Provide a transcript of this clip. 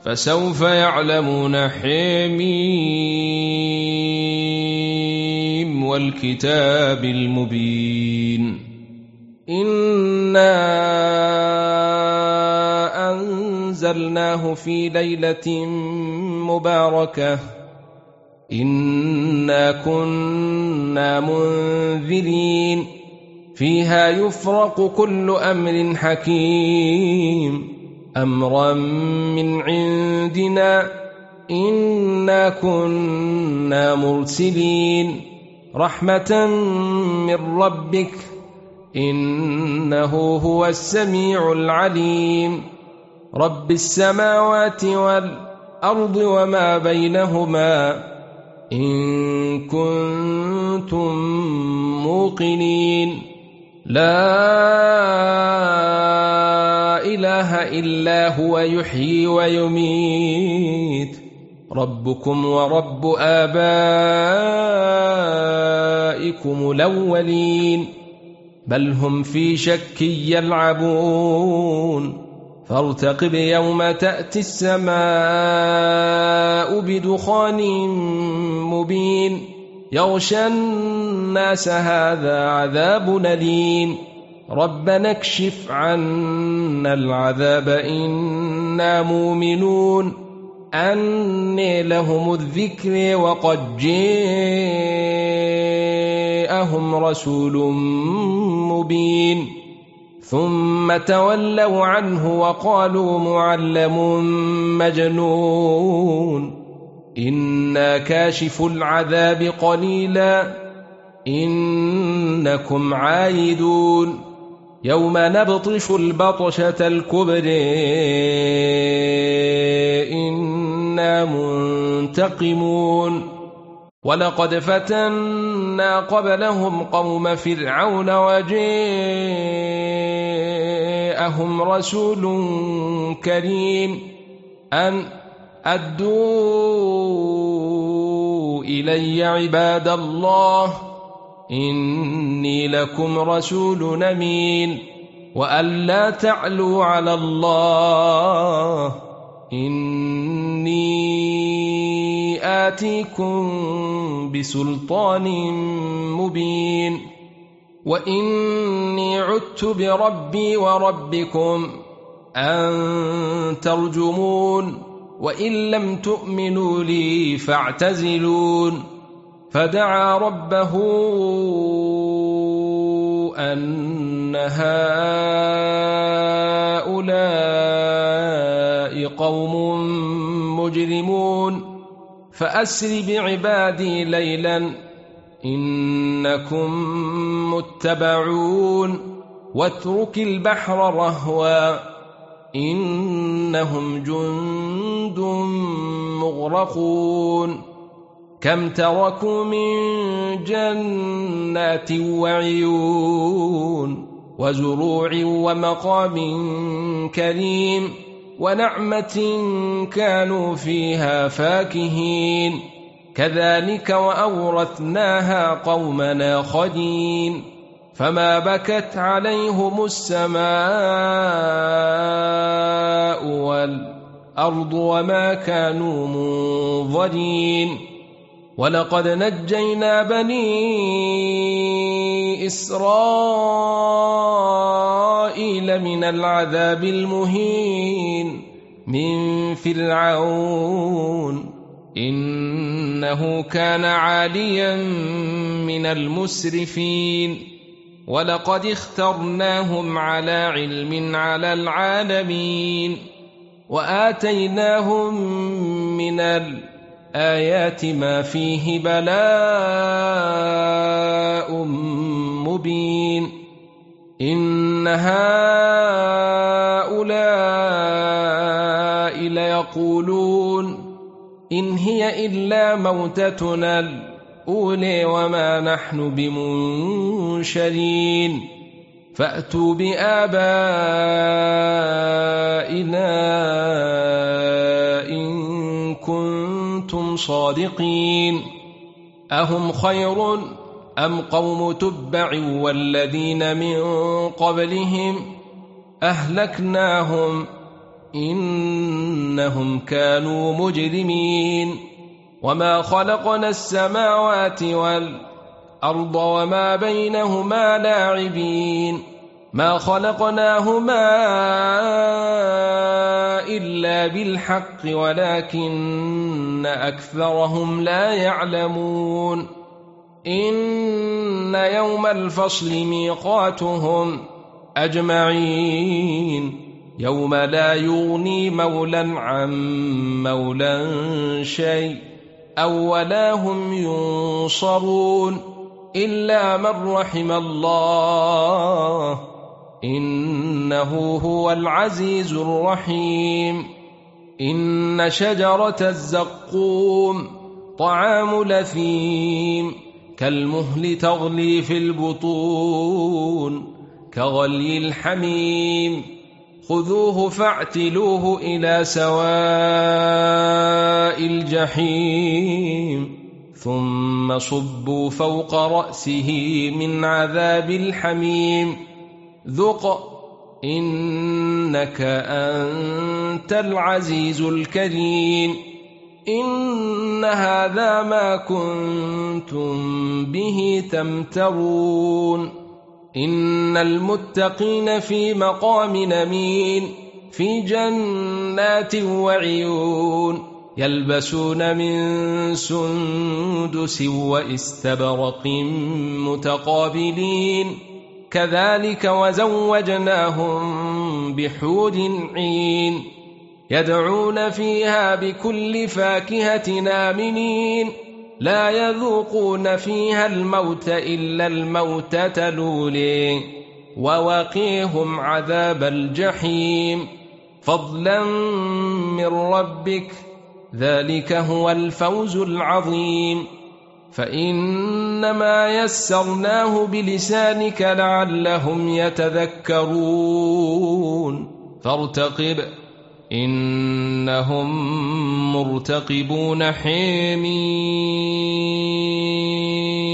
فسوف يعلمون. حميم والكتاب المبين. إنا أنزلناه في ليلة مباركة إنا كنا منذرين فيها يفرق كل أمر حكيم أمرا من عندنا إنا كنا مرسلين رحمة من ربك إنه هو السميع العليم. رب السماوات والأرض وما بينهما إن كنتم موقنين. لا إله إلا هو يحيي ويميت ربكم ورب آبائكم الأولين بل هم في شك يلعبون. فارتقب يوم تأتي السماء بدخان مبين يغشى الناس هذا عذاب أليم ربنا اكشف عنا العذاب إنا مؤمنون. أني لهم الذكر وقد جاءهم رسول مبين ثم تولوا عنه وقالوا معلم مجنون. إنا كاشف العذاب قليلا إنكم عايدون يوم نبطش البطشة الكبرى إنا منتقمون. ولقد فتنا قبلهم قوم فرعون وجاءهم رسول كريم أن أدوا إلي عباد الله إني لكم رسول أمين وأن لا تعلوا على الله إني آتيكم بسلطان مبين. وإني عدت بربي وربكم أن ترجمون وإن لم تؤمنوا لي فاعتزلون. فدعا ربه أن هؤلاء قوم مجرمون فأسر بعبادي ليلا إنكم متبعون واترك البحر رهوا إنهم جند مغرقون. كم تركوا من جنات وعيون وزروع ومقام كريم ونعمة كانوا فيها فاكهين كذلك وأورثناها قومنا آخرين. فما بكت عليهم السماء والأرض وما كانوا منظرين. ولقد نجينا بني إسرائيل من العذاب المهين من فرعون إنه كان عاليا من المسرفين. ولقد اخترناهم على علم على العالمين وآتيناهم من الآيات ما فيه بلاء مبين. إن هؤلاء ليقولون إن هي إلا موتتنا الأولى وما نحن بمنشرين فأتوا بآبائنا إن كنتم صادقين. أهم خير أم قوم تبع والذين من قبلهم أهلكناهم إنهم كانوا مجرمين وما خلقنا السماوات والأرض وما بينهما لاعبين ما خلقناهما إلا بالحق ولكن أكثرهم لا يعلمون إن يوم الفصل ميقاتهم أجمعين يوم لا يغني مولى عن مولى شيء أو ولا هم ينصرون إلا من رحم الله إنه هو العزيز الرحيم إن شجرة الزقوم طعام لثيم كالمهل تغلي في البطون كغلي الحميم خذوه فاعتلوه إلى سواء الجحيم ثم صبوا فوق رأسه من عذاب الحميم ذق إنك أنت العزيز الكريم إن هذا ما كنتم به تمترون إن المتقين في مقام أمين في جنات وعيون يلبسون من سندس واستبرق متقابلين كذلك وزوجناهم بحور عين يدعون فيها بكل فاكهة آمنين لا يذوقون فيها الموت إلا الموتة الأولى ووقيهم عذاب الجحيم فضلا من ربك ذلك هو الفوز العظيم فإنما يسرناه بلسانك لعلهم يتذكرون فارتقب إنهم مرتقبون حميم